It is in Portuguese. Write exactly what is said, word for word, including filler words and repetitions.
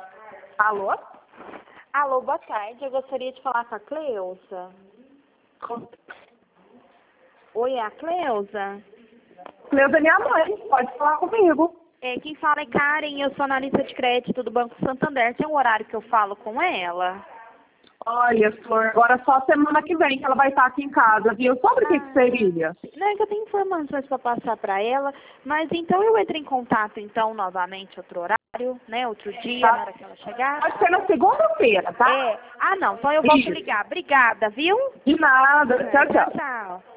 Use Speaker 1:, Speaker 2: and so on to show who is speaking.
Speaker 1: Alô?
Speaker 2: Alô, boa tarde. Eu gostaria de falar com a Cleusa. Oi, é a Cleusa?
Speaker 1: Cleusa é minha mãe, pode falar comigo.
Speaker 2: É, quem fala é Karen, eu sou analista de crédito do Banco Santander. Tem um horário que eu falo com ela?
Speaker 1: Olha, Flor, agora só semana que vem que ela vai estar aqui em casa, viu? Sobre o que, que seria?
Speaker 2: Não, é que eu tenho informações para passar para ela, mas então eu entro em contato, então, novamente, outro horário, né, outro dia,
Speaker 1: Tá.
Speaker 2: na hora que ela chegar.
Speaker 1: Pode ser na segunda-feira, tá?
Speaker 2: É. Ah, não, então eu volto a
Speaker 1: Isso.
Speaker 2: ligar. Obrigada, viu?
Speaker 1: De nada. Tchau,
Speaker 2: Tchau,
Speaker 1: tchau.
Speaker 2: tchau.